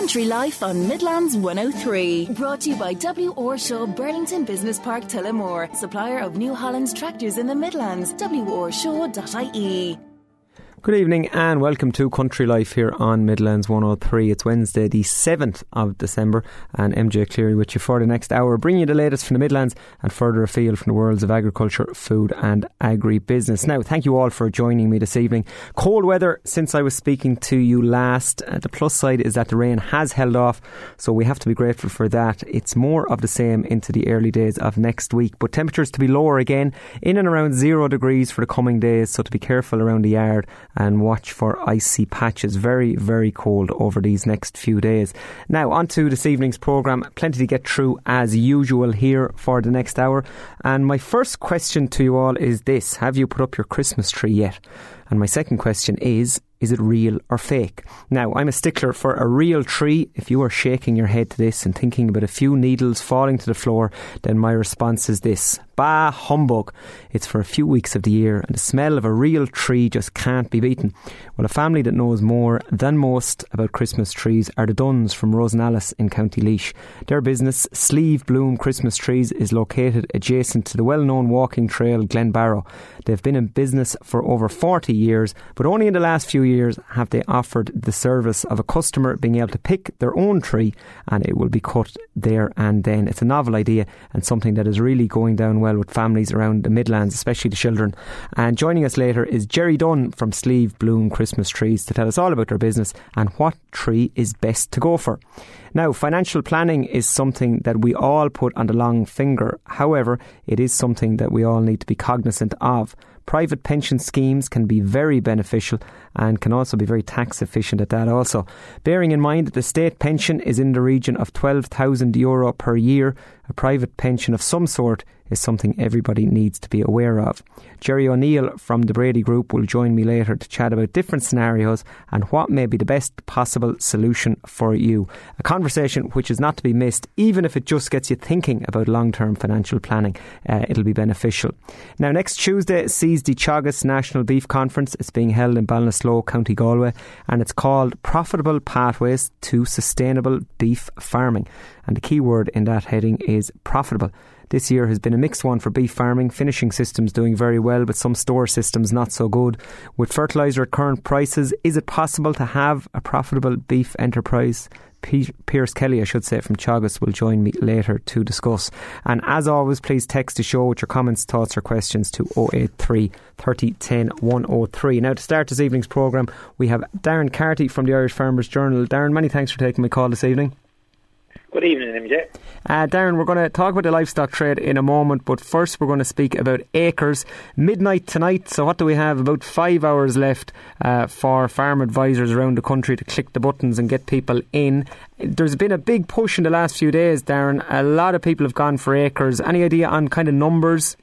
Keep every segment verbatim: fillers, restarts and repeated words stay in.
Country Life on Midlands one oh three. Brought to you by W. Orshaw, Burlington Business Park, Tullamore. Supplier of New Holland's tractors in the Midlands. w orshaw dot I E. Good evening and welcome to Country Life here on Midlands one oh three. It's Wednesday the seventh of December and M J Cleary with you for the next hour, bringing you the latest from the Midlands and further afield from the worlds of agriculture, food and agri-business. Now, thank you all for joining me this evening. Cold weather since I was speaking to you last. Uh, the plus side is that the rain has held off, so we have to be grateful for that. It's more of the same into the early days of next week, but temperatures to be lower again, in and around zero degrees for the coming days, so to be careful around the yard and watch for icy patches. Very, very cold over these next few days. Now, on to this evening's programme. Plenty to get through as usual here for the next hour. And my first question to you all is this: have you put up your Christmas tree yet? And my second question is, is it real or fake? Now, I'm a stickler for a real tree. If you are shaking your head to this and thinking about a few needles falling to the floor, then my response is this: bah, humbug. It's for a few weeks of the year and the smell of a real tree just can't be beaten. Well, a family that knows more than most about Christmas trees are the Dunns from Rosenallis in County Laois. Their business, Sleeve Bloom Christmas Trees, is located adjacent to the well-known walking trail Glenbarrow. They've been in business for over forty years, but only in the last few years have they offered the service of a customer being able to pick their own tree and it will be cut there and then. It's a novel idea and something that is really going down well with families around the Midlands, especially the children. And joining us later is Jerry Dunn from Sleeve Bloom Christmas Trees to tell us all about their business and what tree is best to go for. Now, financial planning is something that we all put on the long finger. However, it is something that we all need to be cognizant of. Private pension schemes can be very beneficial and can also be very tax efficient at that also. Bearing in mind that the state pension is in the region of twelve thousand euro per year, a private pension of some sort is something everybody needs to be aware of. Jerry O'Neill from the Brady Group will join me later to chat about different scenarios and what may be the best possible solution for you. A conversation which is not to be missed, even if it just gets you thinking about long-term financial planning. Uh, it'll be beneficial. Now, next Tuesday sees the Teagasc National Beef Conference. It's being held in Ballinasloe, County Galway, and it's called Profitable Pathways to Sustainable Beef Farming. And the key word in that heading is profitable. This year has been a mixed one for beef farming. Finishing systems doing very well, but some store systems not so good. With fertiliser at current prices, is it possible to have a profitable beef enterprise? P- Pierce Kelly, I should say, from Teagasc will join me later to discuss. And as always, please text the show with your comments, thoughts or questions to oh eight three, thirty, ten, one oh three. Now, to start this evening's programme, we have Darren Carty from the Irish Farmers Journal. Darren, many thanks for taking my call this evening. Good evening, M J. Uh, Darren, we're going to talk about the livestock trade in a moment, but first we're going to speak about acres. Midnight tonight, so what do we have? About five hours left uh, for farm advisors around the country to click the buttons and get people in. There's been a big push in the last few days, Darren. A lot of people have gone for acres. Any idea on kind of numbers?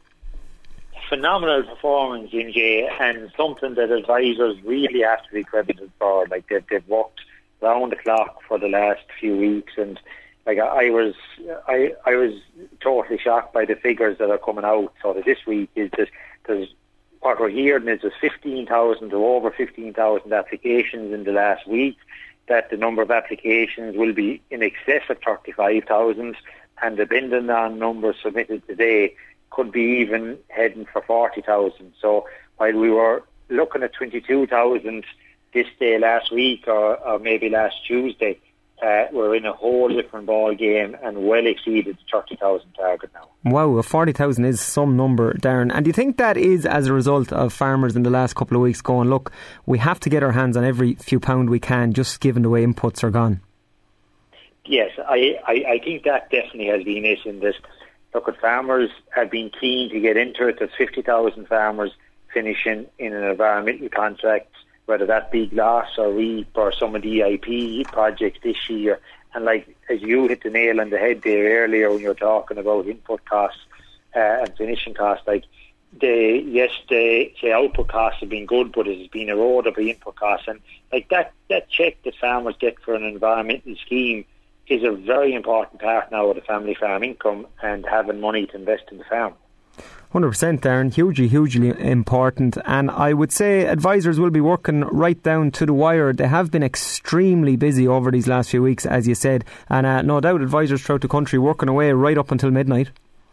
Phenomenal performance, M J, and something that advisors really have to be credited for. Like they've, they've worked round the clock for the last few weeks, and Like I, I was, I, I was totally shocked by the figures that are coming out. So that this week is that there's what we're hearing is there's fifteen thousand or over fifteen thousand applications in the last week. That the number of applications will be in excess of thirty-five thousand, and depending on numbers submitted today, could be even heading for forty thousand. So while we were looking at twenty-two thousand this day last week, or, or maybe last Tuesday. Uh, we're in a whole different ball game and well exceeded the thirty thousand target now. Wow, forty thousand is some number, Darren. And do you think that is as a result of farmers in the last couple of weeks going, look, we have to get our hands on every few pound we can, just given the way inputs are gone? Yes, I, I, I think that definitely has been it in this. Look, at farmers have been keen to get into it. There's fifty thousand farmers finishing in an environmental contract, whether that be glass or REAP or some of the E I P projects this year. And like, as you hit the nail on the head there earlier when you were talking about input costs uh, and finishing costs, like, the yes, the, the output costs have been good, but it has been eroded by input costs. And like that, that check that farmers get for an environmental scheme is a very important part now of the family farm income and having money to invest in the farm. one hundred percent, Darren. Hugely, hugely important. And I would say advisors will be working right down to the wire. They have been extremely busy over these last few weeks, as you said. And uh, no doubt advisors throughout the country working away right up until midnight.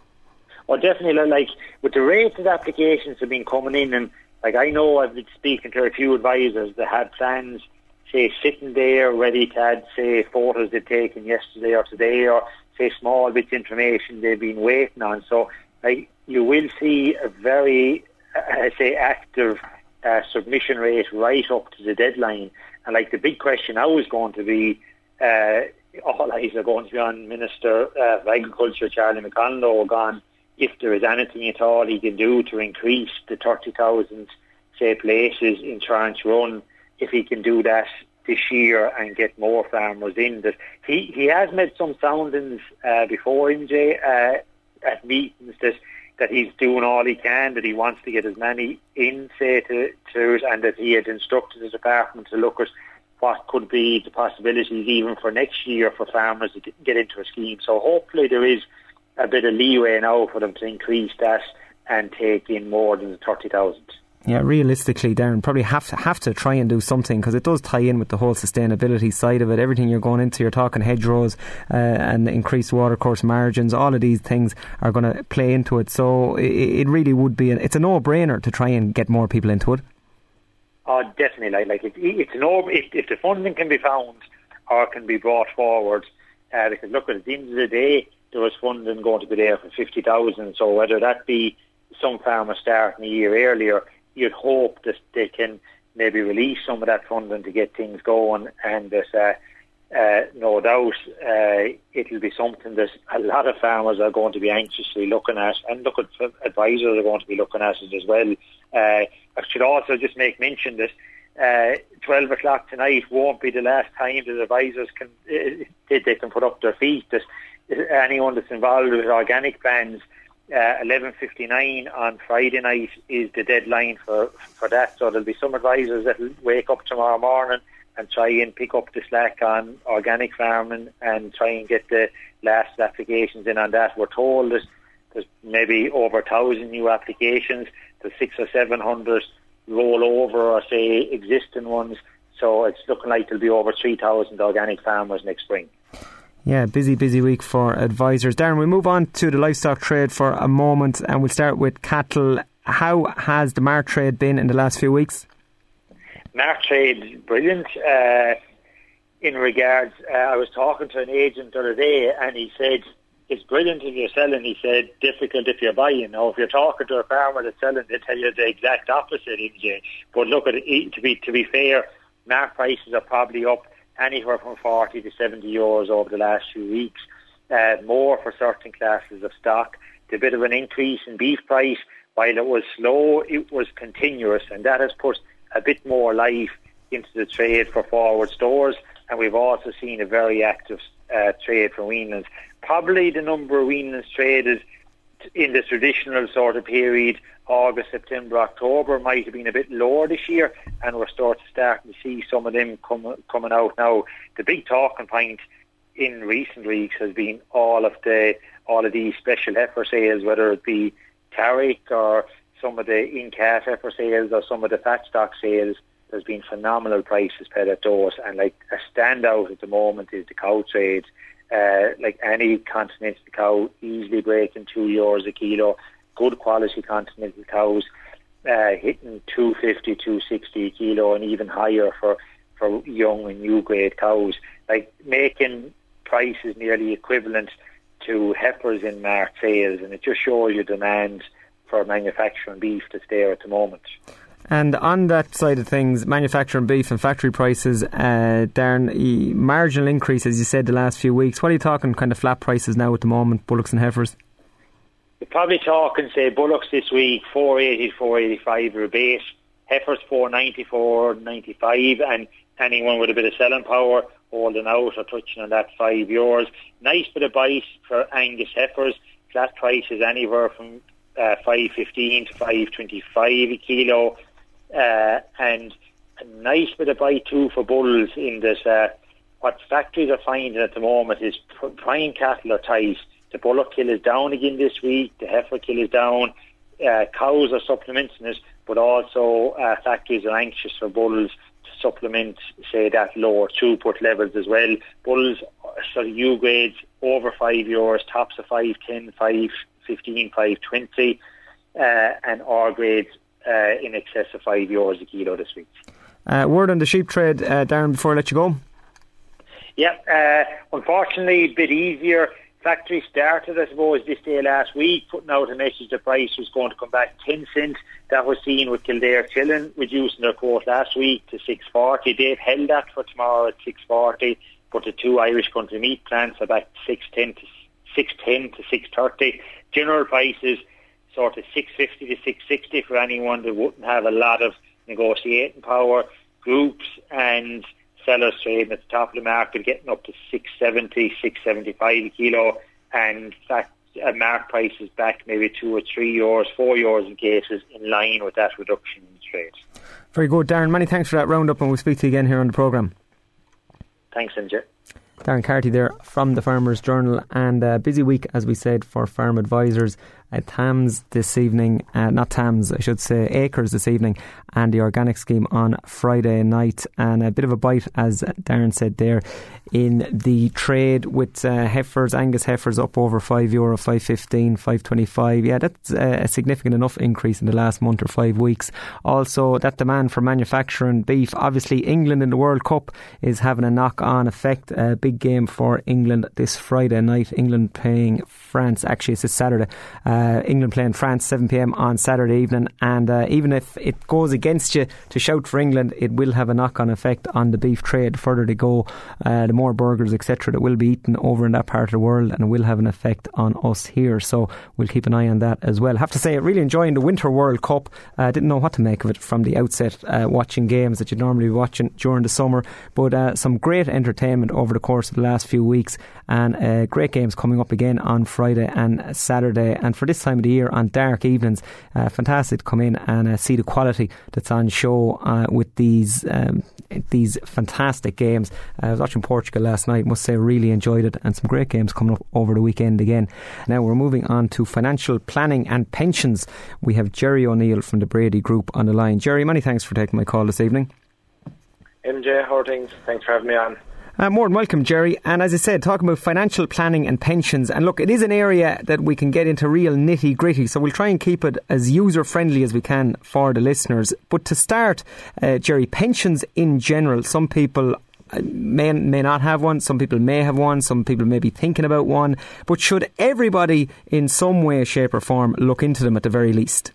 Well, definitely. Like, with the rates of applications have been coming in, and like I know I've been speaking to a few advisors that had plans, say, sitting there ready to add, say, photos they'd taken yesterday or today, or say small bits of information they've been waiting on. So like, you will see a very, uh, say, active uh, submission rate right up to the deadline. And like the big question now is going to be, uh, all eyes are going to be on Minister uh, of Agriculture, Charlie McConalogue, on if there is anything at all he can do to increase the thirty thousand, say, places in Tranche Run, if he can do that this year and get more farmers in. That he, he has made some soundings uh, before, M J, uh, at meetings that, that he's doing all he can, that he wants to get as many in, say, to, to it, and that he had instructed the department to look at what could be the possibilities even for next year for farmers to get into a scheme. So hopefully there is a bit of leeway now for them to increase that and take in more than the thirty thousand. Yeah, realistically, Darren, probably have to have to try and do something, because it does tie in with the whole sustainability side of it. Everything you're going into, you're talking hedgerows uh, and increased watercourse margins. All of these things are going to play into it. So it, it really would be, a, it's a no-brainer to try and get more people into it. Oh, definitely. Like, like it, it's an over, if, if the funding can be found or can be brought forward, uh, because look, at the end of the day, there was funding going to be there for fifty thousand. So whether that be some farmers starting a year earlier, you'd hope that they can maybe release some of that funding to get things going, and that uh, uh, no doubt uh, it'll be something that a lot of farmers are going to be anxiously looking at, and look at advisors are going to be looking at it as well. Uh, I should also just make mention that uh, twelve o'clock tonight won't be the last time that advisors can uh, they, they can put up their feet. That anyone that's involved with organic plans, Uh, eleven fifty-nine on Friday night is the deadline for, for that. So there'll be some advisors that will wake up tomorrow morning and try and pick up the slack on organic farming and try and get the last applications in on that. We're told that there's maybe over a thousand new applications. There's six or seven hundred roll over or say existing ones. So it's looking like there'll be over three thousand organic farmers next spring. Yeah, busy, busy week for advisors. Darren, we'll move on to the livestock trade for a moment, and we'll start with cattle. How has the mart trade been in the last few weeks? Mart trade, brilliant. Uh, in regards, uh, I was talking to an agent the other day, and he said, it's brilliant if you're selling. He said, difficult if you're buying. Now, if you're talking to a farmer that's selling, they tell you the exact opposite, M J. But look, at it, to be to be fair, mart prices are probably up anywhere from forty to seventy euros over the last few weeks, uh, more for certain classes of stock. The bit of an increase in beef price, while it was slow, it was continuous, and that has put a bit more life into the trade for forward stores. And we've also seen a very active uh, trade for weanlings. Probably the number of weanlings traded in the traditional sort of period, August, September, October, might have been a bit lower this year, and we're starting to start to see some of them come, coming out now. The big talking point in recent weeks has been all of the all of these special heifer sales, whether it be Carrick or some of the in-calf heifer sales or some of the fat stock sales. There's been phenomenal prices paid at those, and like a standout at the moment is the cow trade. Uh, like any continental cow, easily breaking two euros a kilo. Good quality continental cows uh, hitting two fifty, two sixty a kilo, and even higher for, for young and new grade cows. Like making prices nearly equivalent to heifers in mart sales, and it just shows you demand for manufacturing beef that's there at the moment. And on that side of things, manufacturing beef and factory prices, uh, Darren, e- marginal increase, as you said, the last few weeks. What are you talking kind of flat prices now at the moment, bullocks and heifers? You're probably talking, say, bullocks this week, four eighty, four eighty-five are a base. Heifers, four ninety, four ninety-five, and anyone with a bit of selling power holding out or touching on that five euros. Nice bit of bice for Angus heifers. Flat prices anywhere from uh, five fifteen to five twenty-five a kilo. Uh, and a nice bit of bite too for bulls in this. Uh, what factories are finding at the moment is pr- prime cattle are tight. The bullock kill is down again this week. The heifer kill is down. uh, cows are supplements in it, but also uh, factories are anxious for bulls to supplement, say, that lower throughput levels as well. Bulls, sort of U grades over five euros, tops of five ten, five fifteen, five twenty, uh, and R grades uh, in excess of five euros a kilo this week. Uh, word on the sheep trade, uh, Darren, before I let you go. Yeah, uh, unfortunately, a bit easier. Factory started, I suppose, this day last week, putting out a message the price was going to come back ten cents. That was seen with Kildare Chilling reducing their quote last week to six forty. They've held that for tomorrow at six forty, but the two Irish country meat plants are back to six ten to six ten to six thirty. General prices sort of six fifty to six sixty for anyone that wouldn't have a lot of negotiating power. Groups and sellers trading at the top of the market, getting up to six seventy, six seventy-five a kilo, and fact, uh, mark prices back maybe two or three euros, four euros in cases, in line with that reduction in the trade. Very good, Darren. Many thanks for that roundup, and we'll speak to you again here on the programme. Thanks, M J. Darren Carty there from the Farmers Journal, and a busy week, as we said, for farm advisors. Uh, Tams this evening, uh, not Tams, I should say, Acres this evening, and the organic scheme on Friday night. And a bit of a bite, as Darren said there, in the trade with uh, heifers, Angus heifers up over five euro, five fifteen, five twenty-five. Yeah, that's uh, a significant enough increase in the last month or five weeks. Also, that demand for manufacturing beef, obviously England in the World Cup is having a knock-on effect. A big game for England this Friday night. England playing France, actually it's this Saturday. Uh, England playing France seven p m on Saturday evening, and uh, even if it goes against you to shout for England, it will have a knock-on effect on the beef trade. The further they go, uh, the more burgers, et cetera, that will be eaten over in that part of the world, and it will have an effect on us here. So we'll keep an eye on that as well. I have to say, really enjoying the Winter World Cup. I uh, didn't know what to make of it from the outset, uh, watching games that you'd normally be watching during the summer, but uh, some great entertainment over the course of the last few weeks, and uh, great games coming up again on Friday and Saturday. And for this time of the year, on dark evenings, uh, fantastic to come in and uh, see the quality that's on show uh, with these um, these fantastic games. Uh, I was watching Portugal last night, must say really enjoyed it, and some great games coming up over the weekend again. Now we're moving on to financial planning and pensions. We have Jerry O'Neill from the Brady Group on the line. Jerry, many thanks for taking my call this evening. M J, how are things? Thanks for having me on. Uh, more than welcome, Jerry. And as I said, talking about financial planning and pensions, and look, it is an area that we can get into real nitty gritty, so we'll try and keep it as user friendly as we can for the listeners. But to start, uh, Jerry, pensions in general, some people may may not have one, some people may have one, some people may be thinking about one, but should everybody in some way, shape or form look into them at the very least?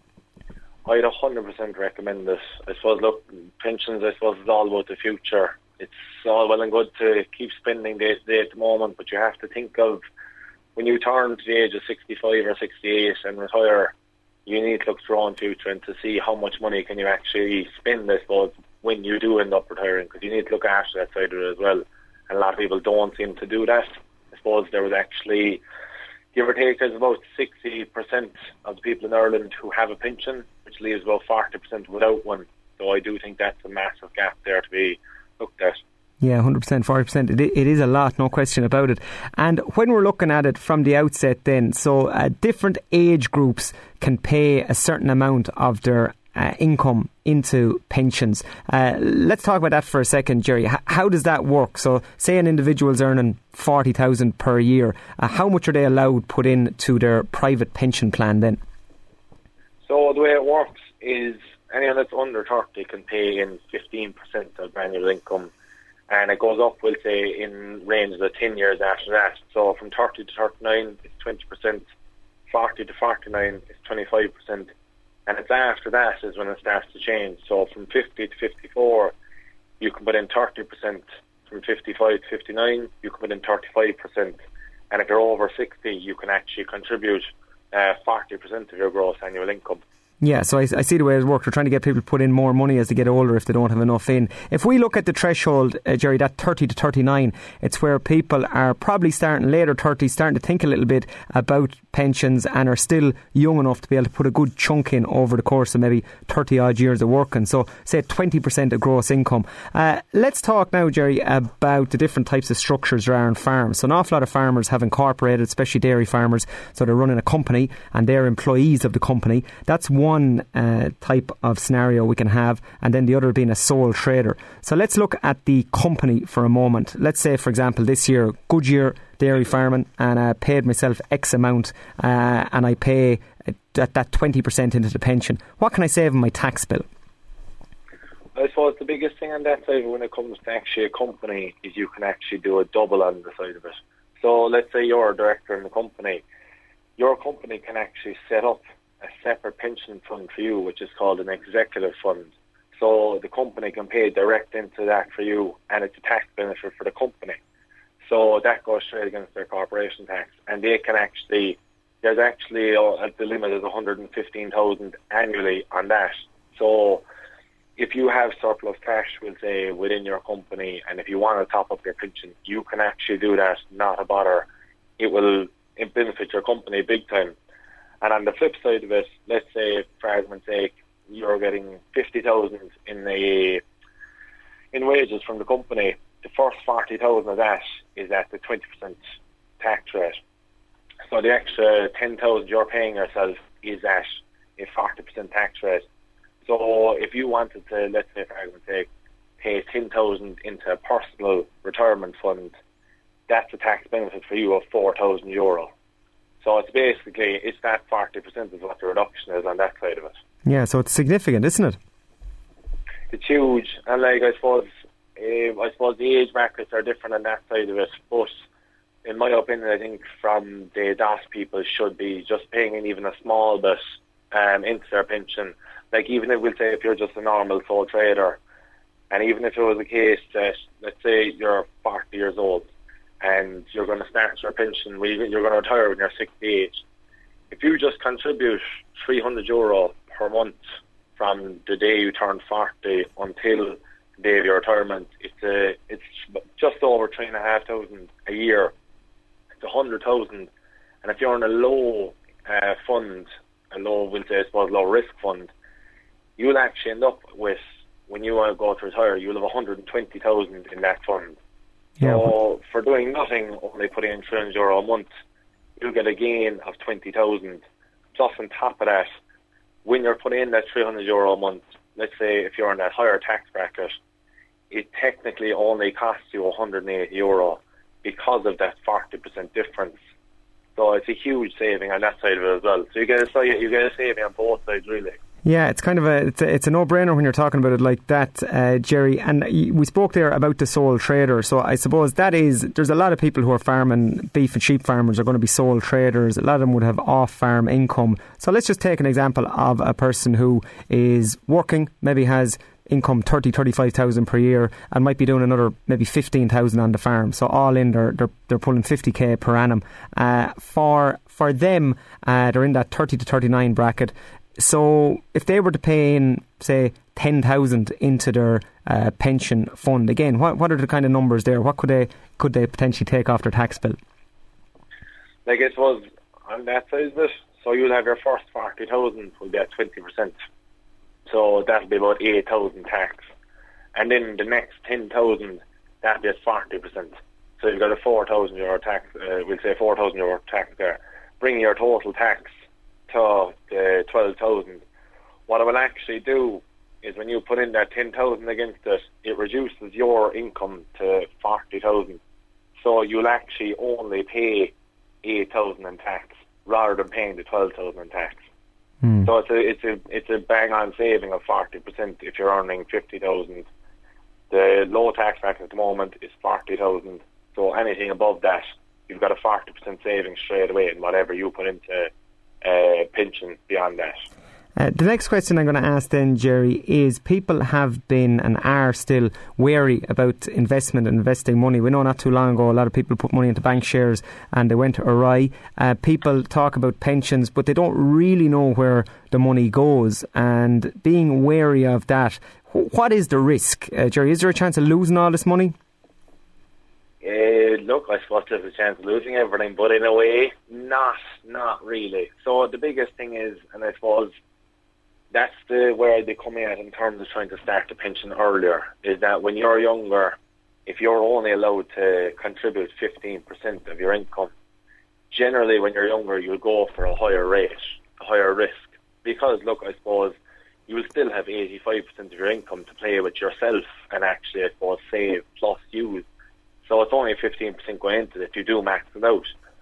I'd one hundred percent recommend this. I suppose, look, pensions, I suppose, is all about the future. It's all well and good to keep spending day to day at the moment, but you have to think of when you turn to the age of sixty-five or sixty-eight and retire, you need to look to your own future and to see how much money can you actually spend, I suppose, when you do end up retiring, because you need to look after that side of it as well. And a lot of people don't seem to do that. I suppose there was actually, give or take, there's about sixty percent of the people in Ireland who have a pension, which leaves about forty percent without one. So I do think that's a massive gap there to be looked at. Yeah, one hundred percent, forty percent. It, it is a lot, no question about it. And when we're looking at it from the outset then, so uh, different age groups can pay a certain amount of their uh, income into pensions. Uh, let's talk about that for a second, Jerry. H- how does that work? So say an individual's earning forty thousand per year. Uh, how much are they allowed put in to their private pension plan then? So the way it works is anyone that's under thirty can pay in fifteen percent of annual income. And it goes up, we'll say, in ranges of ten years after that. So from thirty to thirty-nine, it's twenty percent. forty to forty-nine, it's twenty-five percent. And it's after that is when it starts to change. So from fifty to fifty-four, you can put in thirty percent. From fifty-five to fifty-nine, you can put in thirty-five percent. And if you're over sixty, you can actually contribute uh, forty percent of your gross annual income. Yeah, so I, I see the way it works. We're trying to get people to put in more money as they get older if they don't have enough in. If we look at the threshold, uh, Jerry, that thirty to thirty-nine, it's where people are probably starting later thirties, starting to think a little bit about pensions and are still young enough to be able to put a good chunk in over the course of maybe thirty odd years of working. So say twenty percent of gross income. Uh, let's talk now, Jerry, about the different types of structures there are on farms. So an awful lot of farmers have incorporated, especially dairy farmers, so they're running a company and they're employees of the company. That's one One uh, type of scenario we can have, and then the other being a sole trader. So let's look at the company for a moment. Let's say, for example, this year, good year dairy farming, and I paid myself X amount, uh, and I pay that, that twenty percent into the pension. What can I save in my tax bill? I suppose the biggest thing on that side when it comes to actually a company is you can actually do a double on the side of it. So let's say you're a director in the company. Your company can actually set up a separate pension fund for you, which is called an executive fund. So the company can pay direct into that for you, and it's a tax benefit for the company. So that goes straight against their corporation tax, and they can actually, there's actually uh, the limit is one hundred fifteen thousand annually on that. So if you have surplus cash, we'll say, within your company, and if you want to top up your pension, you can actually do that, not a bother. It will benefit your company big time. And on the flip side of it, let's say, for argument's sake, you're getting fifty thousand in the in wages from the company. The first forty thousand of that is at the twenty percent tax rate. So the extra ten thousand you're paying yourself is at a forty percent tax rate. So if you wanted to, let's say, for argument's sake, pay ten thousand into a personal retirement fund, that's a tax benefit for you of four thousand euro. So it's basically, it's that forty percent is what the reduction is on that side of it. Yeah, so it's significant, isn't it? It's huge. And like, I suppose, uh, I suppose the age brackets are different on that side of it. But in my opinion, I think from the D O S people should be just paying in even a small bit um, into their pension. Like, even if we'll say if you're just a normal sole trader, and even if it was a case that, let's say you're forty years old, and you're going to start your pension, you're going to retire when you're sixty-eight. If you just contribute three hundred euro per month from the day you turn forty until the day of your retirement, it's a, it's just over three and a half thousand a year. It's a hundred thousand, and if you're in a low uh, fund, a low, we'll say, I suppose, low risk fund, you'll actually end up with, when you want to go to retire, you'll have one hundred twenty thousand in that fund. Yeah. So for doing nothing, only putting in three hundred euro a month, you'll get a gain of twenty thousand. Plus on top of that, when you're putting in that three hundred euro a month, let's say if you're in that higher tax bracket, it technically only costs you one hundred eighty euro because of that forty percent difference. So it's a huge saving on that side of it as well. So you get a, you get a saving on both sides, really. Yeah, it's kind of a it's a, it's a no-brainer when you're talking about it like that, uh, Jerry. And we spoke there about the sole trader. So I suppose that is, there's a lot of people who are farming, beef and sheep farmers are going to be sole traders. A lot of them would have off-farm income. So let's just take an example of a person who is working, maybe has income thirty, thirty-five thousand per year, and might be doing another maybe fifteen thousand on the farm. So all in, they're they're, they're pulling fifty k per annum. Uh, for for them, uh, they're in that thirty to thirty-nine bracket. So if they were to pay in, say, ten thousand into their uh, pension fund, again, what what are the kind of numbers there? What could they could they potentially take off their tax bill? Like, I suppose on that side of it, so you'll have your first forty thousand will be at twenty percent. So that'll be about eight thousand tax. And then the next ten thousand, that'll be at forty percent. So you've got a four thousand euro tax, uh, we'll say four thousand euro tax there, bringing your total tax to uh, twelve thousand. What it will actually do is when you put in that ten thousand against it, it reduces your income to forty thousand. So you'll actually only pay eight thousand in tax rather than paying the twelve thousand in tax. Mm. So it's a it's a it's a bang on saving of forty percent if you're earning fifty thousand. The low tax bracket at the moment is forty thousand. So anything above that, you've got a forty percent saving straight away in whatever you put into uh, pension beyond that. Uh, the next question I'm going to ask then, Jerry, is people have been and are still wary about investment and investing money. We know not too long ago a lot of people put money into bank shares and they went awry. Uh, people talk about pensions, but they don't really know where the money goes. And being wary of that, what is the risk, uh, Jerry? Is there a chance of losing all this money? Uh, look, I suppose there's a chance of losing everything, but in a way, not, not really. So the biggest thing is, and I suppose that's the where they come in in terms of trying to start the pension earlier, is that when you're younger, if you're only allowed to contribute fifteen percent of your income, generally when you're younger, you'll go for a higher rate, a higher risk. Because, look, I suppose you will still have eighty-five percent of your income to play with yourself and actually, I suppose, save plus use. So it's only fifteen percent going into it if you do max it out.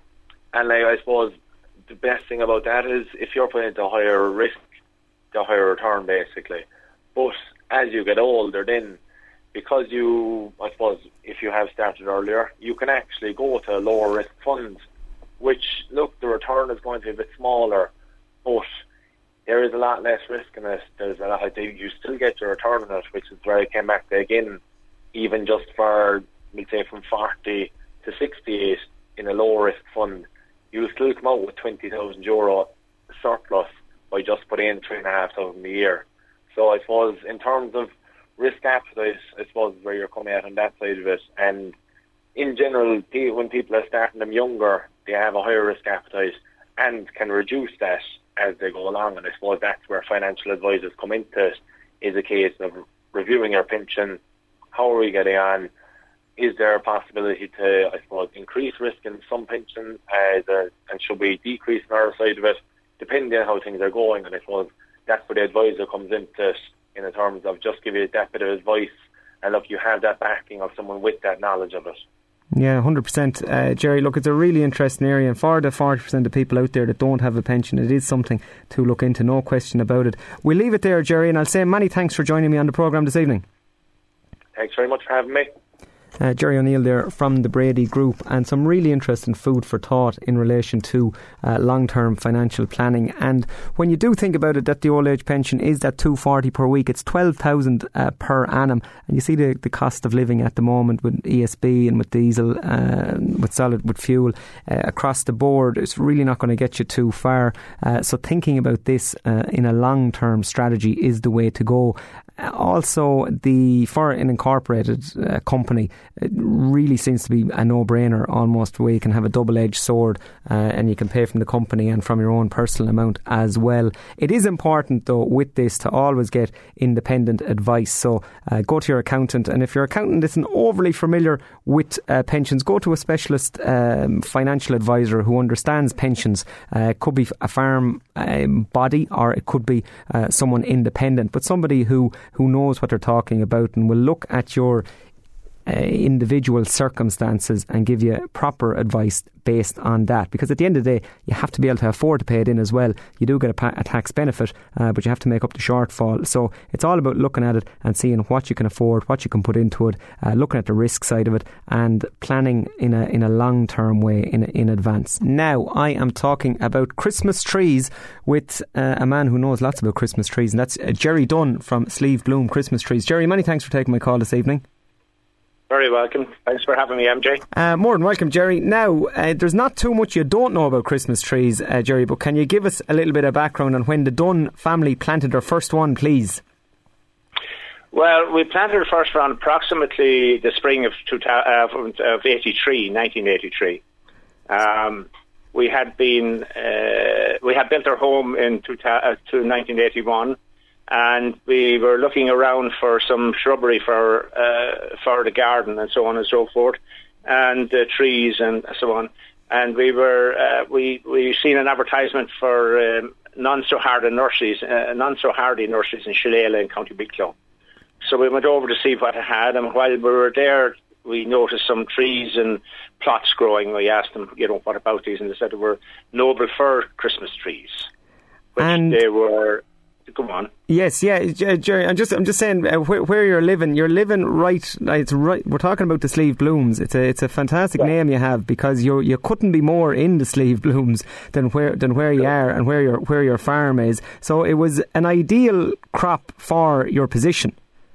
And like, I suppose the best thing about that is if you're putting into a higher risk, the higher return basically. But as you get older then, because you, I suppose, if you have started earlier, you can actually go to a lower risk fund, which, look, the return is going to be a bit smaller, but there is a lot less risk in it. There's a lot, you still get your return on it, which is where I came back to again, even just for, we'll say, from forty to sixty-eight in a low risk fund, you'll still come out with twenty thousand euro surplus by just putting in three and a half thousand a year. So I suppose in terms of risk appetite, I suppose is where you're coming at on that side of it. And in general, when people are starting them younger, they have a higher risk appetite and can reduce that as they go along. And I suppose that's where financial advisors come into it, is a case of reviewing your pension. How are we getting on? Is there a possibility to, I suppose, increase risk in some pensions, uh, there, and should we decrease on our side of it, depending on how things are going? And I suppose that's where the advisor comes into it, in terms of just give you that bit of advice, and look, you have that backing of someone with that knowledge of it. Yeah, one hundred percent. Uh, Jerry, look, it's a really interesting area, and for the forty percent of people out there that don't have a pension, it is something to look into, no question about it. We'll leave it there, Jerry, and I'll say many thanks for joining me on the programme this evening. Thanks very much for having me. Uh, Jerry O'Neill there from the Brady Group, and some really interesting food for thought in relation to uh, long-term financial planning. And when you do think about it, that the old age pension is that two hundred forty per week, it's twelve thousand uh, per annum, and you see the, the cost of living at the moment with E S B and with diesel, uh, with solid, with fuel uh, across the board, it's really not going to get you too far. Uh, so thinking about this uh, in a long-term strategy is the way to go. Uh, also, the for an incorporated uh, company, it really seems to be a no-brainer almost, where you can have a double-edged sword uh, and you can pay from the company and from your own personal amount as well. It is important, though, with this to always get independent advice. So uh, go to your accountant, and if your accountant isn't overly familiar with uh, pensions, go to a specialist um, financial advisor who understands pensions. Uh, it could be a farm um, body, or it could be uh, someone independent, but somebody who who knows what they're talking about and will look at your uh, individual circumstances and give you proper advice based on that. Because at the end of the day, you have to be able to afford to pay it in as well. You do get a, pa- a tax benefit, uh, but you have to make up the shortfall. So it's all about looking at it and seeing what you can afford, what you can put into it, uh, looking at the risk side of it, and planning in a in a long-term way in in advance. Now, I am talking about Christmas trees with uh, a man who knows lots about Christmas trees, and that's uh, Jerry Dunn from Slieve Bloom Christmas Trees. Jerry, many thanks for taking my call this evening. Very welcome. Thanks for having me, M J. Uh, more than welcome, Jerry. Now, uh, there's not too much you don't know about Christmas trees, uh, Jerry, but can you give us a little bit of background on when the Dunn family planted their first one, please? Well, we planted the first one approximately the spring of, two, uh, of eighty-three, nineteen eighty-three. Um, we had been, uh, we had built our home in two, uh, to nineteen eighty-one. And we were looking around for some shrubbery for uh, for the garden and so on and so forth, and uh, trees and so on. And we were uh, we we seen an advertisement for um, none so hardy nurseries, uh, none so hardy nurseries in Shillelagh in County Wicklow. So we went over to see what it had, and while we were there, we noticed some trees and plots growing. We asked them, you know, what about these? And they said they were noble fir Christmas trees, which and they were. Go on. Yes, yeah, Jerry. I'm just, I'm just saying uh, where, where you're living. You're living right. It's right. We're talking about the Slieve Blooms. It's a, it's a fantastic yeah. name you have, because you you couldn't be more in the Slieve Blooms than where than where you are and where your where your farm is. So it was an ideal crop for your position.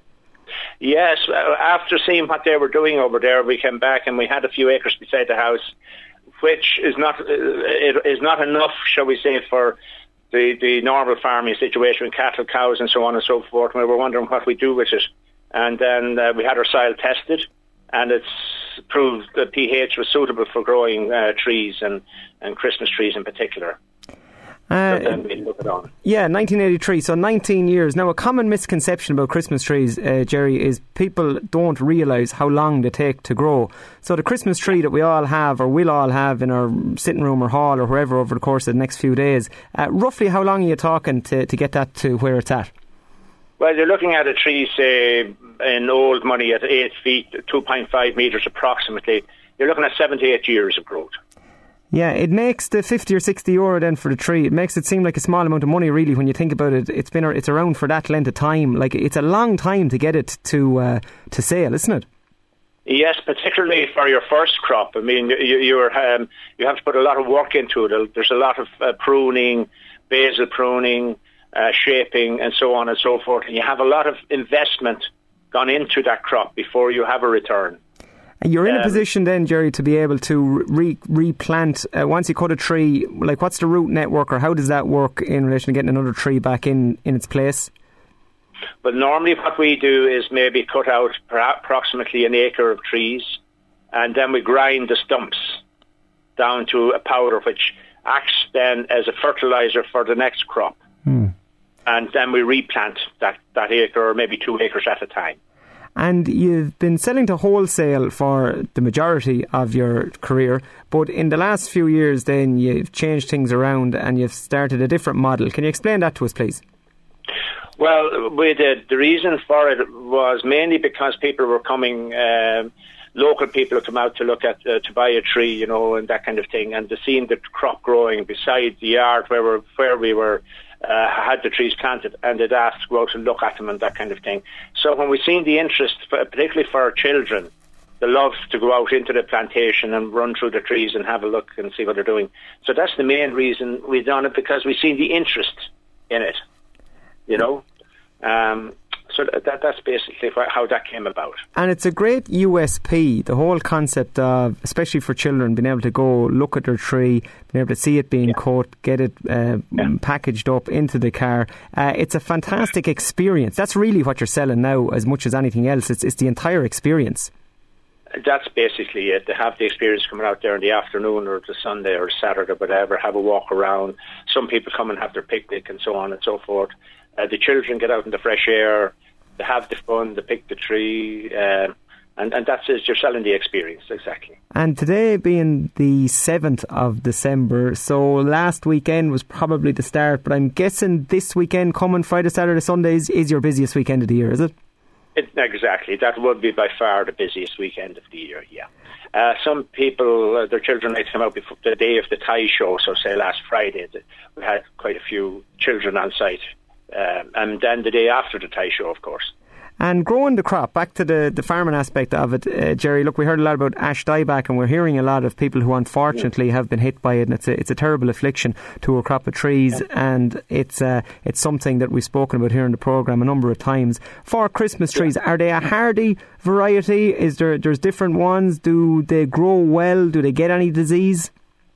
Yes. After seeing what they were doing over there, we came back and we had a few acres beside the house, which is not it is not enough, shall we say, for the, the normal farming situation with cattle, cows and so on and so forth. And we were wondering what we do with it. And then uh, we had our soil tested, and it's proved that pH was suitable for growing uh, trees and, and Christmas trees in particular. Uh, so then we look it on. Yeah, nineteen eighty-three, so nineteen years. Now, a common misconception about Christmas trees, uh, Jerry, is people don't realise how long they take to grow. So the Christmas tree that we all have, or will all have in our sitting room or hall or wherever over the course of the next few days, uh, roughly how long are you talking to, to get that to where it's at? Well, you're looking at a tree, say, in old money at eight feet, two point five metres approximately. You're looking at seven to eight years of growth. Yeah, it makes the fifty or sixty euro then for the tree. It makes it seem like a small amount of money, really, when you think about it. It's been it's around for that length of time. Like, it's a long time to get it to uh, to sale, isn't it? Yes, particularly for your first crop. I mean, you, you're um, you have to put a lot of work into it. There's a lot of uh, pruning, basal pruning, uh, shaping, and so on and so forth. And you have a lot of investment gone into that crop before you have a return. And you're in um, a position then, Jerry, to be able to re- replant. Uh, once you cut a tree, like, what's the root network, or how does that work in relation to getting another tree back in, in its place? But normally what we do is maybe cut out approximately an acre of trees, and then we grind the stumps down to a powder which acts then as a fertiliser for the next crop. Hmm. And then we replant that, that acre, or maybe two acres at a time. And you've been selling to wholesale for the majority of your career, but in the last few years then you've changed things around and you've started a different model. Can you explain that to us, please? Well, we did. The reason for it was mainly because people were coming, um, local people would come out to look at, uh, to buy a tree, you know, and that kind of thing, and to seeing the crop growing beside the yard where, we're, where we were Uh, had the trees planted, and they'd asked to go out and look at them and that kind of thing. So when we've seen the interest, particularly for our children, the love to go out into the plantation and run through the trees and have a look and see what they're doing. So that's the main reason we've done it, because we've seen the interest in it, you know. Um, so that, that's basically how that came about. And it's a great U S P, the whole concept of, especially for children, being able to go look at their tree, being able to see it being yeah. cut, get it uh, yeah. packaged up into the car. Uh, it's a fantastic experience. That's really what you're selling now, as much as anything else. It's, it's the entire experience. That's basically it. To have the experience coming out there in the afternoon or the Sunday or Saturday or whatever, have a walk around. Some people come and have their picnic and so on and so forth. Uh, the children get out in the fresh air, they have the fun, they pick the tree, uh, and, and that's it. You're selling the experience, exactly. And today being the seventh of December, so last weekend was probably the start, but I'm guessing this weekend coming, Friday, Saturday, Sunday, is, is your busiest weekend of the year, is it? It, exactly. That would be by far the busiest weekend of the year, yeah. Uh, some people, uh, their children like to come out before the day of the tie show, so say last Friday, we had quite a few children on site. Uh, and then the day after the tie show, of course. And growing the crop, back to the, the farming aspect of it, uh, Jerry, look, we heard a lot about ash dieback, and we're hearing a lot of people who unfortunately yeah. have been hit by it, and it's a, it's a terrible affliction to a crop of trees, yeah. and it's uh, it's something that we've spoken about here in the programme a number of times. For Christmas trees, yeah. are they a hardy variety? Is there there's different ones? Do they grow well? Do they get any disease?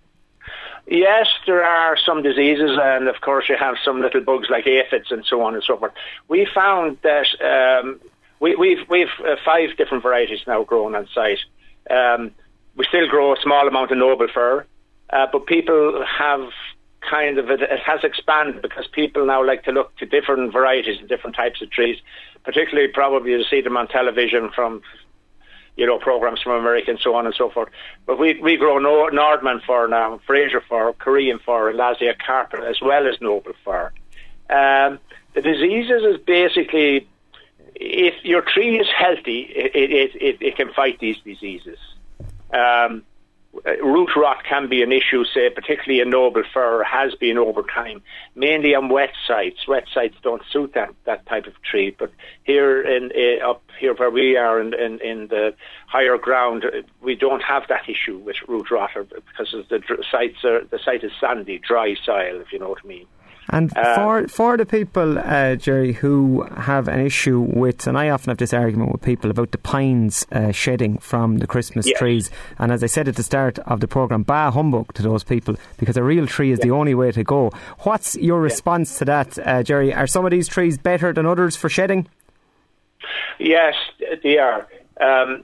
Yes, there are some diseases, and of course you have some little bugs like aphids and so on and so forth. We found that um, we, we've we've uh, five different varieties now grown on site. Um, we still grow a small amount of noble fir, uh, but people have kind of, it, it has expanded because people now like to look to different varieties and different types of trees, particularly probably you see them on television from, you know, programs from America and so on and so forth. But we we grow no, Nordman fir now, Fraser fir, Korean fir, Elasia carpet, as well as noble fir. Um, the diseases is basically, if your tree is healthy, it it, it, it can fight these diseases. Um, uh, root rot can be an issue, say, particularly in noble fir, has been over time, mainly on wet sites. Wet sites don't suit that, that type of tree, but here in uh, up here where we are in, in, in the higher ground, we don't have that issue with root rot because of the dr- sites are, the site is sandy, dry soil, if you know what I mean. And for for the people, uh, Jerry, who have an issue with, and I often have this argument with people about the pines uh, shedding from the Christmas yes. trees, and as I said at the start of the programme, bah humbug to those people, because a real tree is yes. the only way to go. What's your response yes. to that, uh, Jerry? Are some of these trees better than others for shedding? Yes, they are. Um,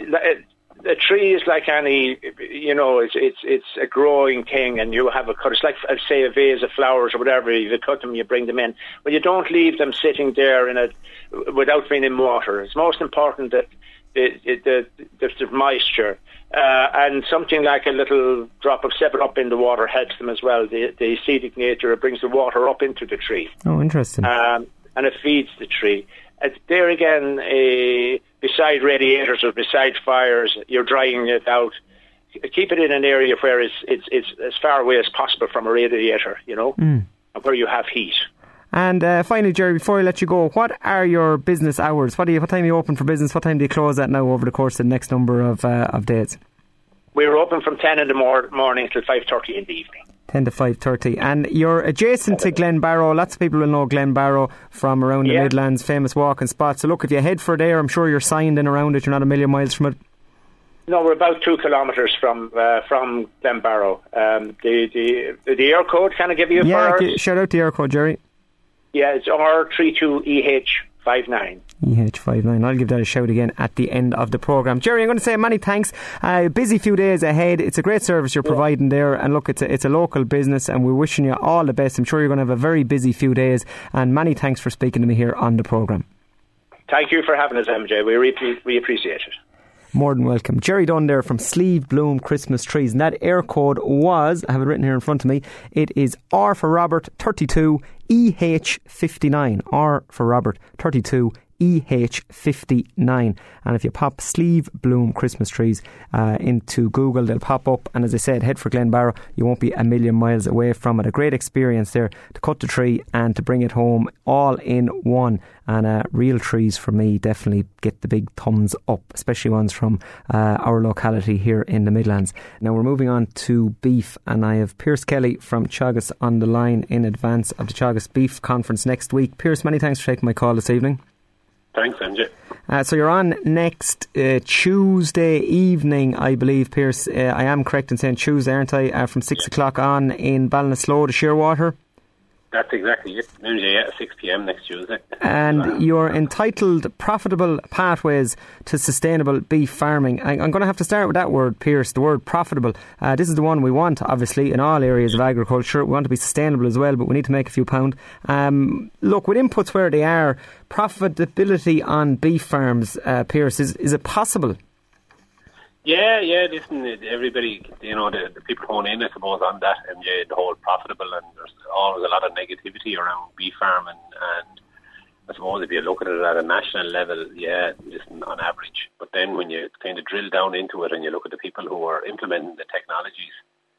a tree is like any, you know, it's it's it's a growing thing, and you have a cut. It's like, say, a vase of flowers or whatever. You cut them, you bring them in, but you don't leave them sitting there in a without being in water. It's most important that the, the, the, there's moisture, uh, and something like a little drop of Seven Up in the water helps them as well. The, the acidic nature, it brings the water up into the tree. Oh, interesting. Um, and it feeds the tree. Uh, there again, uh, beside radiators or beside fires, you're drying it out. Keep it in an area where it's it's, it's as far away as possible from a radiator, you know, mm. and where you have heat. And uh, finally, Jerry, before I let you go, what are your business hours? What do you? What time are you open for business? What time do you close at now over the course of the next number of uh, of days? We're open from ten in the mor- morning till five thirty in the evening. ten to five thirty. And you're adjacent to Glenbarrow. Lots of people will know Glenbarrow from around the yeah. Midlands, famous walking spot. So look, if you head for there, I'm sure you're signed in around it. You're not a million miles from it. No, we're about two kilometres from uh, from Glenbarrow. Um, the, the the air code, can I give you a Yeah, g- shout out the air code, Jerry. Yeah, it's R three two E H five nine. E H five nine. I'll give that a shout again at the end of the programme. Jerry, I'm going to say many thanks. A uh, busy few days ahead. It's a great service you're yeah. providing there, and look, it's a, it's a local business, and we're wishing you all the best. I'm sure you're going to have a very busy few days, and many thanks for speaking to me here on the programme. Thank you for having us, M J. We, re- we appreciate it. More than welcome. Jerry Dunn there from Slieve Bloom Christmas Trees, and that air code was, I have it written here in front of me, it is R for Robert thirty-two E H fifty-nine. R for Robert thirty-two E H fifty-nine. And if you pop Slieve Bloom Christmas Trees uh, into Google, they'll pop up, and as I said, head for Glenbarrow. You won't be a million miles away from it. A great experience there to cut the tree and to bring it home all in one. And uh, real trees for me definitely get the big thumbs up, especially ones from uh, our locality here in the Midlands. Now we're moving on to beef, and I have Pierce Kelly from Teagasc on the line in advance of the Teagasc Beef Conference next week. Pierce, many thanks for taking my call this evening. Thanks, M J. Uh, so you're on next uh, Tuesday evening, I believe, Pierce. Uh, I am correct in saying Tuesday, aren't I? Uh, from six yeah. o'clock on in Ballinasloe to Shearwater. That's exactly it. M J at six p.m. next Tuesday. And you're entitled Profitable Pathways to Sustainable Beef Farming. I, I'm going to have to start with that word, Pierce, the word profitable. Uh, this is the one we want, obviously, in all areas of agriculture. We want to be sustainable as well, but we need to make a few pound. Um, look, with inputs where they are, profitability on beef farms, uh, Pierce, is, is it possible? Yeah, yeah, listen, everybody, you know, the, the people phone in, I suppose, on that, M J, the whole profitable, and there's always a lot of negativity around beef farming, and I suppose if you look at it at a national level, yeah, listen, on average, but then when you kind of drill down into it and you look at the people who are implementing the technologies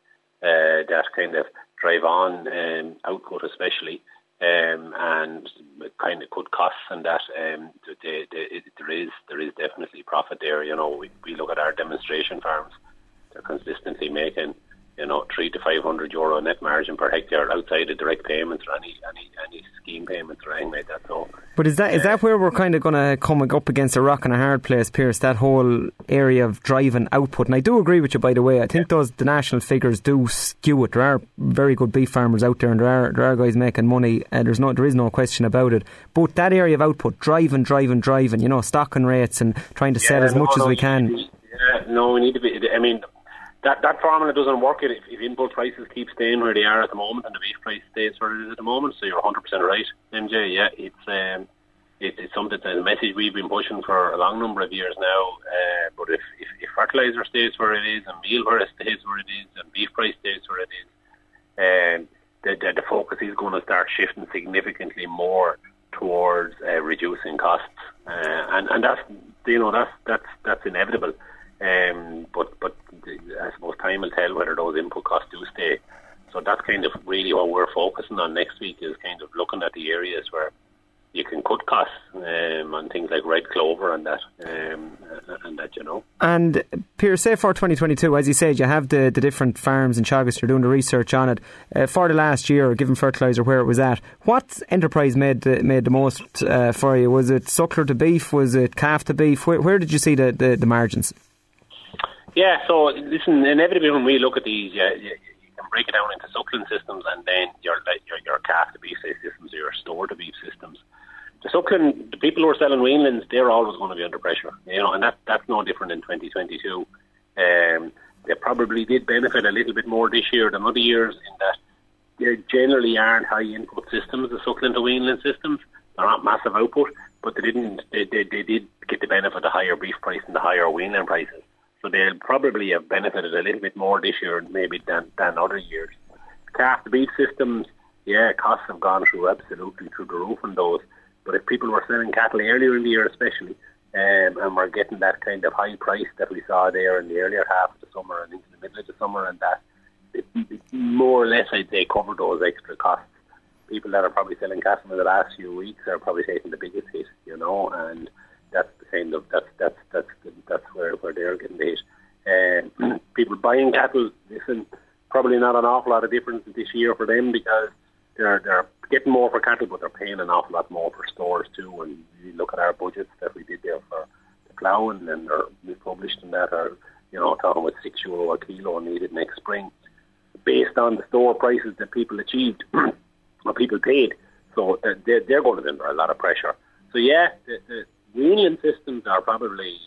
uh, that kind of drive on um, output especially, Um, and kind of cut costs and that um, they, they, it, there is there is definitely profit there. You know, we, we look at our demonstration farms; they're consistently making, you know, three to five hundred euro net margin per hectare outside of direct payments or any any any scheme payments or anything like that. So, but is that is that where we're kind of going to come up against a rock and a hard place, Pierce? That whole area of driving output, and I do agree with you. By the way, I think yeah. those the national figures do skew it. There are very good beef farmers out there, and there are there are guys making money. Uh, there's no there is no question about it. But that area of output, driving, driving, driving, you know, stocking rates and trying to yeah, sell as no, much no, as we can. Yeah, no, we need to be. I mean. That that formula doesn't work if, if input prices keep staying where they are at the moment and the beef price stays where it is at the moment. So you're one hundred percent right, M J. Yeah, it's um, it, it's something, a message we've been pushing for a long number of years now. Uh, but if, if, if fertiliser stays where it is and meal where it stays where it is and beef price stays where it is, um, the, the, the focus is going to start shifting significantly more towards uh, reducing costs, uh, and and that's you know that's that's that's inevitable. Um, but but I suppose time will tell whether those input costs do stay. So that's kind of really what we're focusing on next week, is kind of looking at the areas where you can cut costs um, on things like red clover and that, um, and that, you know. And Pearse, say for twenty twenty-two, as you said, you have the, the different farms in Teagasc, you're doing the research on it. Uh, for the last year, given fertiliser where it was at, what enterprise made the, made the most uh, for you? Was it suckler to beef? Was it calf to beef? Where, where did you see the, the, the margins? Yeah, so listen, inevitably when we look at these, yeah, you, you can break it down into suckling systems and then your, your, your calf to beef systems or your store to beef systems. The suckling, the people who are selling weanlings, they're always going to be under pressure, you know, and that that's no different in twenty twenty-two. Um, they probably did benefit a little bit more this year than other years in that they generally aren't high input systems, the suckling to weanling systems. They're not massive output, but they didn't. They, they they did get the benefit of the higher beef price and the higher weanling prices. So they'll probably have benefited a little bit more this year maybe than than other years. Calf to beef systems, yeah, costs have gone through absolutely through the roof on those. But if people were selling cattle earlier in the year especially, um, and were getting that kind of high price that we saw there in the earlier half of the summer and into the middle of the summer, and that, it, it, more or less I'd say covered those extra costs. People that are probably selling cattle in the last few weeks are probably taking the biggest hit, you know, and that's the kind of, that's that's that's that's where, where they're getting the hit. Um, people buying cattle, listen, probably not an awful lot of difference this year for them because they're they're getting more for cattle, but they're paying an awful lot more for stores too. And you look at our budgets that we did there for the ploughing, and we published in that are, you know, talking about six euro a kilo needed next spring, based on the store prices that people achieved or people paid. So uh, they're, they're going to be under a lot of pressure. So yeah, the, the weanling systems are probably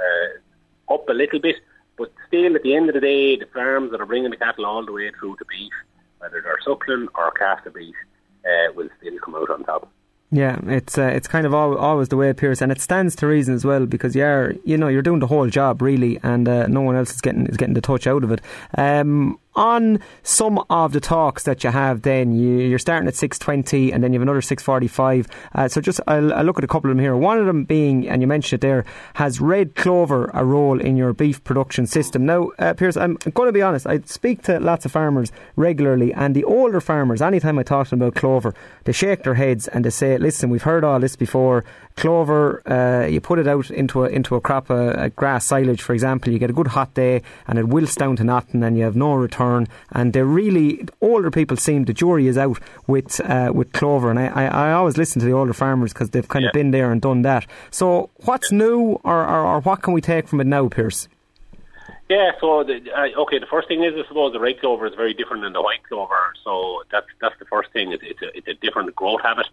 uh, up a little bit, but still at the end of the day, the farms that are bringing the cattle all the way through to beef, whether they're suckling or calf to beef, uh, will still come out on top. Yeah, it's uh, it's kind of al- always the way, Pearse, and it stands to reason as well, because you're you know you're doing the whole job really, and uh, no one else is getting is getting the touch out of it. Um, on some of the talks that you have, then you, you're starting at six twenty, and then you have another six forty-five. Uh, so just I'll, I'll look at a couple of them here. One of them being, and you mentioned it there, has red clover a role in your beef production system? Now, uh, Pearse, I'm going to be honest. I speak to lots of farmers regularly, and the older farmers, anytime I talk to them about clover, they shake their heads and they say, "Listen, we've heard all this before. Clover, uh, you put it out into a, into a crop, a, a grass silage, for example, you get a good hot day and it wilts down to nothing and you have no return." And they really, older people seem, the jury is out with uh, with clover. And I, I, I always listen to the older farmers because they've kind yeah. of been there and done that. So what's new, or, or, or what can we take from it now, Pearse? Yeah, so, the, uh, okay, the first thing is, I suppose, the red clover is very different than the white clover. So that's that's the first thing. It's, it's, a, it's a different growth habit.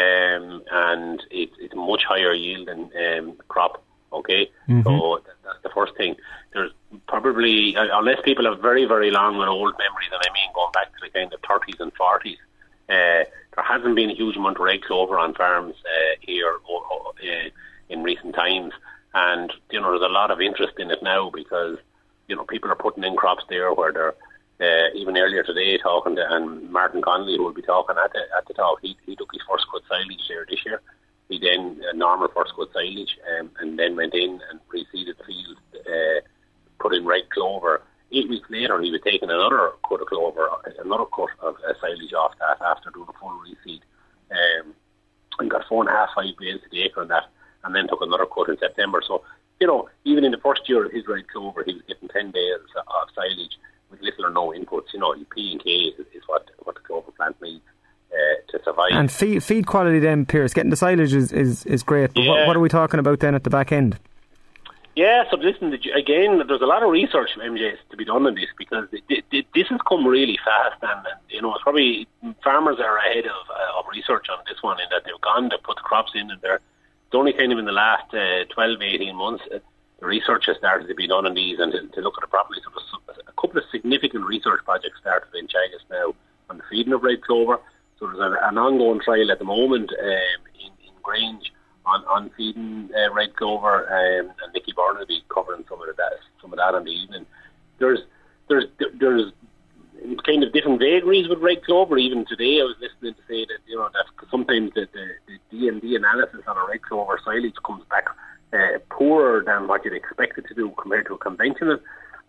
Um, and it, it's a much higher yield than um, crop, okay? Mm-hmm. So that, that's the first thing. There's probably, uh, unless people have very, very long and old memories, and I mean going back to the kind of thirties and forties, uh, there hasn't been a huge amount of red clover on farms uh, here or, or, uh, in recent times. And, you know, there's a lot of interest in it now because, you know, people are putting in crops there where they're, Uh, even earlier today, talking to and Martin Connolly, who will be talking at the at the talk, he, he took his first cut silage there this year. He then uh, normal first cut silage, um, and then went in and reseeded the field, uh, put in red clover. Eight weeks later, he was taking another cut of clover, another cut of uh, silage off that after doing a full reseed, um, and got four and a half five bales to the acre on that, and then took another cut in September. So, you know, even in the first year of his red clover, he was getting ten bales of silage with little or no inputs. You know, P and K is, is what what the clover plant needs uh, to survive. And feed, feed quality then, Pearse, getting the silage is, is, is great, but yeah. what, what are we talking about then at the back end? Yeah, so listen, again, there's a lot of research, M J, to be done on this, because this has come really fast, and, you know, it's probably farmers are ahead of, uh, of research on this one, in that they've gone to put the crops in, and they're, it's only kind of in the last uh, twelve, eighteen months uh, the research has started to be done on these and to, to look at it properly. So there's a couple of significant research projects started in Teagasc now on the feeding of red clover. So there's an, an ongoing trial at the moment um, in, in Grange on, on feeding uh, red clover, um, and Nicky Byrne will be covering some of that some of that in the evening. There's there's there's kind of different vagaries with red clover. Even today, I was listening to say that, you know, that sometimes the, the, the D and D analysis on a red clover silage comes back Uh, poorer than what you'd expect it to do compared to a conventional.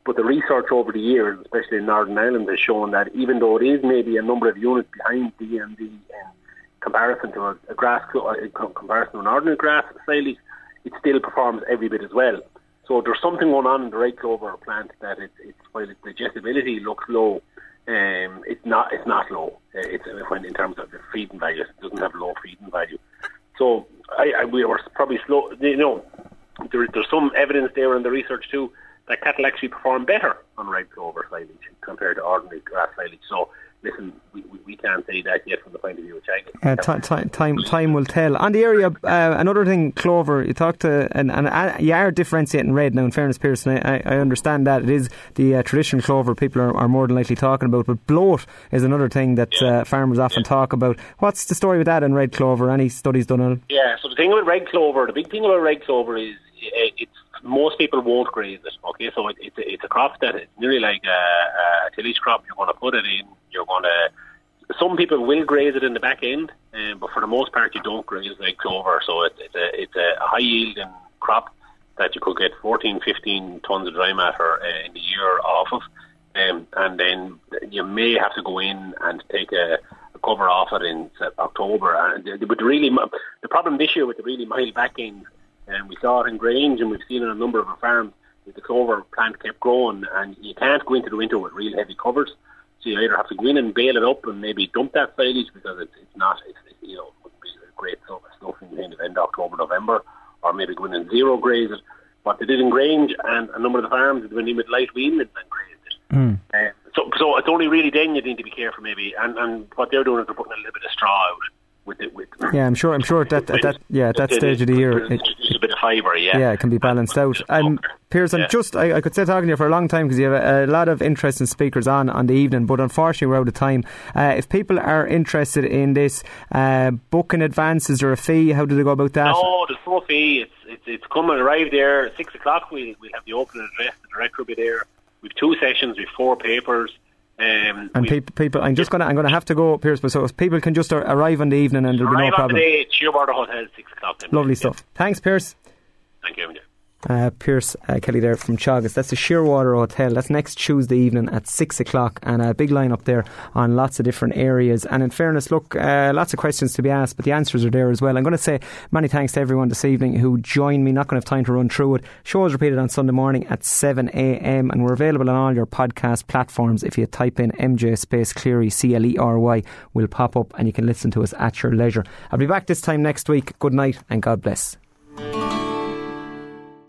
But the research over the years, especially in Northern Ireland, has shown that even though it is maybe a number of units behind D M D in comparison to a, a grass, in comparison to an ordinary grass silage, it still performs every bit as well. So there's something going on in the red clover plant that it's, it's while its digestibility looks low, um, it's not it's not low. It's when in terms of the feeding value, it doesn't have low feeding value. So I, I we were probably slow. You know, there, there's some evidence there in the research too that cattle actually perform better on red clover silage compared to ordinary grass silage. So listen, we, we, we can't say that yet from the point of view of Teagasc. Uh, t- t- time time will tell. On the area, uh, another thing, clover, you talked to, and, and uh, you are differentiating red now, in fairness, Pearson, I, I understand that. It is the uh, traditional clover people are, are more than likely talking about, but bloat is another thing that yeah. uh, farmers often yeah. talk about. What's the story with that in red clover? Any studies done on it? Yeah, so the thing about red clover, the big thing about red clover is it, it's most people won't graze it. Okay, so it, it's a, it's a crop that it's nearly like a, a tillage crop. You're going to put it in. You're going to. Some people will graze it in the back end, um, but for the most part, you don't graze red clover. So it, it's a it's a high yielding crop that you could get fourteen, fifteen tons of dry matter uh, in the year off of, um, and then you may have to go in and take a, a cover off it in October. And but really, the problem this year with the really mild back end. And we saw it in Grange, and we've seen it on a number of our farms. The clover plant kept growing, and you can't go into the winter with real heavy covers. So you either have to go in and bale it up and maybe dump that silage because it's, it's not, it's, it's, you know, it wouldn't be great stuff, stuff in the end of end October, November, or maybe go in and zero graze it. What they did in Grange and a number of the farms, they went in with light weanlings and grazed it. Mm. Uh, so, so it's only really then you need to be careful, maybe. And, and what they're doing is they're putting a little bit of straw out. With it, with yeah, I'm sure. I'm sure at that, at that, yeah, at that stage of the year, it, it's a bit of fibre. Yeah, yeah, it can be balanced out. Um, Pearson, yeah. just I, I could stay talking to you for a long time because you have a, a lot of interesting speakers on on the evening, but unfortunately we're out of time. Uh, if people are interested in this, uh, book in advance, is there a fee? How do they go about that? No, there's no fee. It's it's it's come and arrive there at six o'clock. We we have the opening address. The director will be there. We've two sessions. We've four papers. Um, and people, people, I'm just gonna, I'm gonna have to go, Pierce. But so if people can just arrive on the evening, and there'll be no problem. Arrive on the day at Shearwater Hotel, six o'clock. Lovely stuff. Thanks, Pierce. Thank you. Uh, Pierce uh, Kelly there from Teagasc. That's the Shearwater Hotel. That's next Tuesday evening at six o'clock, and a big line up there on lots of different areas. And in fairness, look, uh, lots of questions to be asked, but the answers are there as well. I'm going to say many thanks to everyone this evening who joined me. Not going to have time to run through it. Show is repeated on Sunday morning at seven a.m. and we're available on all your podcast platforms. If you type in M J space Cleary, C L E R Y, will pop up and you can listen to us at your leisure. I'll be back this time next week. Good night and God bless.